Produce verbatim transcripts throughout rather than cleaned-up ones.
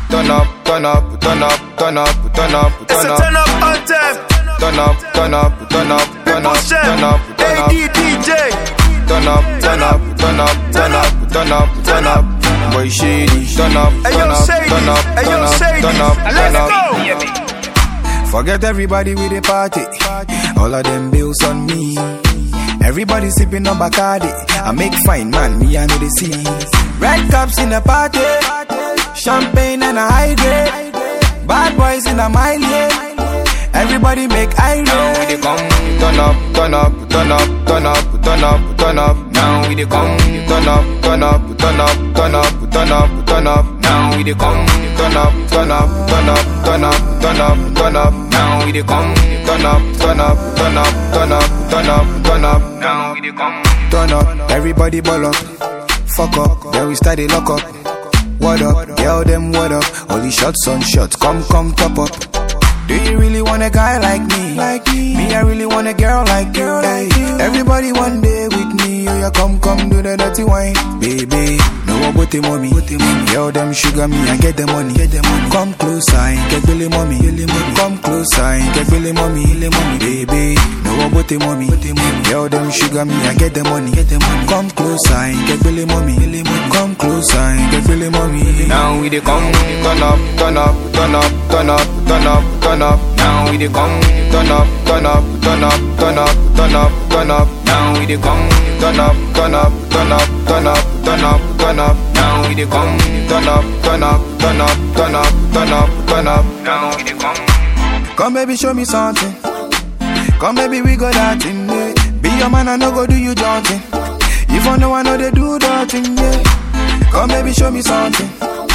turn up, turn up, turn up, turn up, turn up, turn up. It's a turn up anthem. Turn up, turn up, turn up, turn up, turn up, turn up. A D D J. Turn up, turn up, turn up, turn up, turn up, turn up. Boy shady, turn up, turn up, turn up, turn up, turn up, turn up. Forget everybody with the party. All of them bills on me. Everybody sipping on Bacardi. I make fine man, me I know the sea. Red cups in the party, champagne and a hydrate. Bad boys in a mile, yeah. Everybody make irate. Now we dey come, turn up, turn up, turn up, turn up, turn up, turn up. Now we dey come, turn up, turn up, turn up, turn up, turn up, turn up. Now we dey come, turn up, turn up, turn up, turn up, turn up, turn up. Now we dey come, turn up, turn up, turn up, turn up, turn up, turn up. Now we dey come, turn up, everybody ball up. Fuck up, then we start the lock up. What up, girl them what up? All these shots on shots, come come top up. Do you really want a guy like me? Like me, me I really want a girl like you. Hey, everybody one day with me, oh yeah, come come do the dirty wine, baby. No one but the mommy, girl them sugar me, I get the money, get the money. Come closer, and get Billy mommy, come closer, and get Billy mommy, baby. No one but the mommy, girl them sugar me, I get the money, get the money. Come closer, and get Billy mommy, come closer, and get Billy mommy. Now we dey come, turn up, turn up, turn up, turn up, turn up, turn up. Now we dey come, turn up, turn up, turn up, turn up, turn up, turn up. Now we dey come, turn up, turn up, turn up, turn up, turn up, turn up. Now we dey come, turn up, turn up, turn up, turn up, turn up, turn up. Now we dey come. Come baby, show me something. Come baby, we go that thing, yeah. Be your man, I no go do you daunting. If I know I know they do that thing, yeah. Come baby, show me something.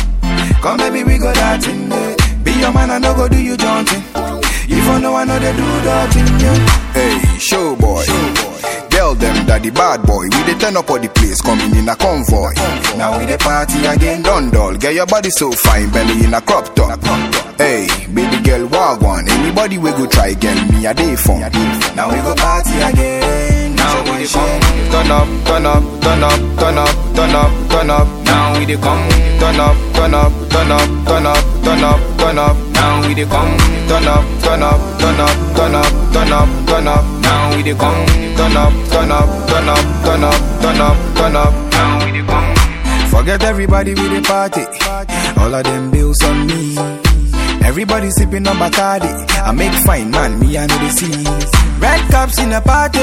Come baby, we go that thing, yeah. Be your man, I no go do you daunting. If I know I know they do that thing, yeah. Hey, show boy. Girl them daddy bad boy. We dey turn up on the place, coming in a convoy. Now we dey party again, done doll. Get your body so fine, belly in a crop top. Hey, baby girl, wagwan. Anybody we go try again, me a day fun. Now we go party again. Now we dey come, turn up, turn up, turn up, turn up, turn up, turn up. Now we dey come, turn up, turn up, turn up, turn up, turn up, turn up. Now we dey come, turn up, turn up, turn up, turn up, turn up, turn up. Now we dey come, turn up, turn up, turn up, turn up, turn up, turn up. Now we dey come. Forget everybody with the party. All of them bills on me. Everybody sipping on Bacardi. I make fine man, me I know the sea. Red cups in the party,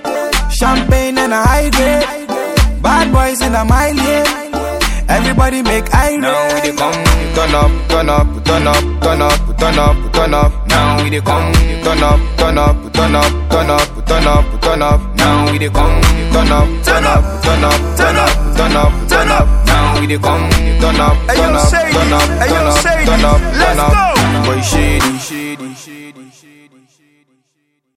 champagne and a hydrate. Bad boys in a mile, yeah. Everybody make irate. Now we dey come, turn up, turn up, turn up, turn up, turn up, turn up. Now we dey come, turn up, turn up, turn up, turn up, turn up, turn up. Now we dey come, turn up, turn up, turn up, turn up, turn up, turn up. Now we dey come, turn up, turn up, turn up, turn up, turn up, turn up. Let's go. Boy shady, shady, shady.